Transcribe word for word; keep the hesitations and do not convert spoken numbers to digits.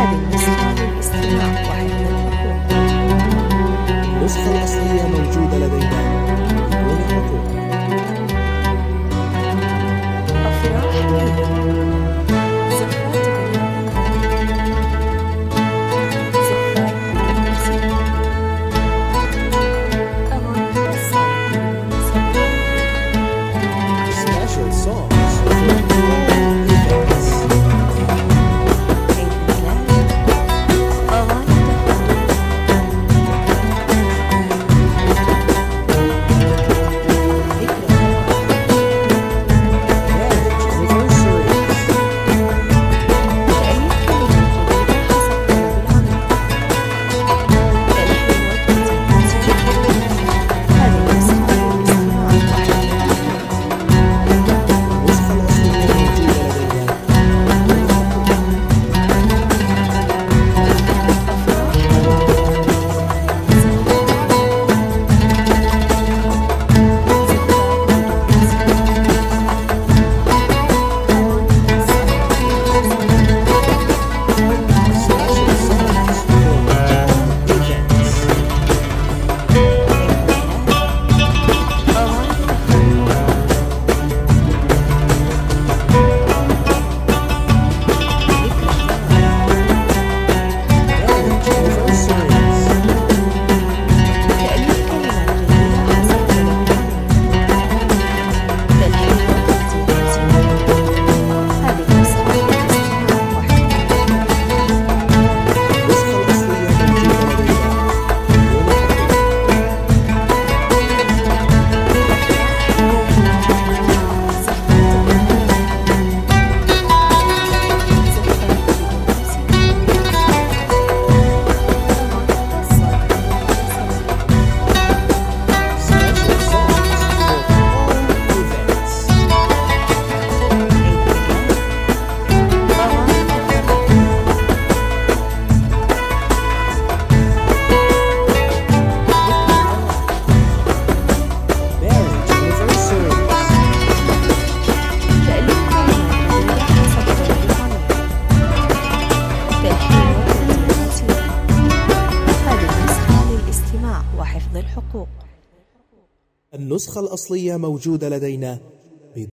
هذه النسخة للاستماع وحفظ الحقوق. النسخة الأصلية موجودة لدينا بدون حقوق. أفراح ليلى، زفات غنائي، زفات بالموسيقى، أغاني خاصة بالمناسبات. Special songs for all events. عيد ميلاد، أغاني تخرج، ذكرى، Marriage anniversaries. تأليف كلمات جديدة حسب طلب العميل، تلحين وتنظيم موسيقى. هذه النسخة للاستماع وحفظ الحقوق. النسخة الأصلية موجودة لدينا بدون حقوق. أفراح ليلى، زفات، زفات بالموسيقى، أغاني خاصة بالمناسبات. Special songs for all events. عيد ميلاد، أغاني تخرج، ذكرى، Marriage anniversaries. تأليف كلمات جديدة حسب طلب العميل، تلحين وتنظيم موسيقى. هذه النسخة للاستماع وحفظ الحقوق. النسخة الأصلية موجودة لدينا بدون حقوق. Special songs for all events. Marriage anniversaries. تأليف كلمات جديدة حسب طلب العميل، تلحين وتنظيم موسيقى. هذه النسخة للاستماع وحفظ الحقوق. النسخة الأصلية موجودة لدينا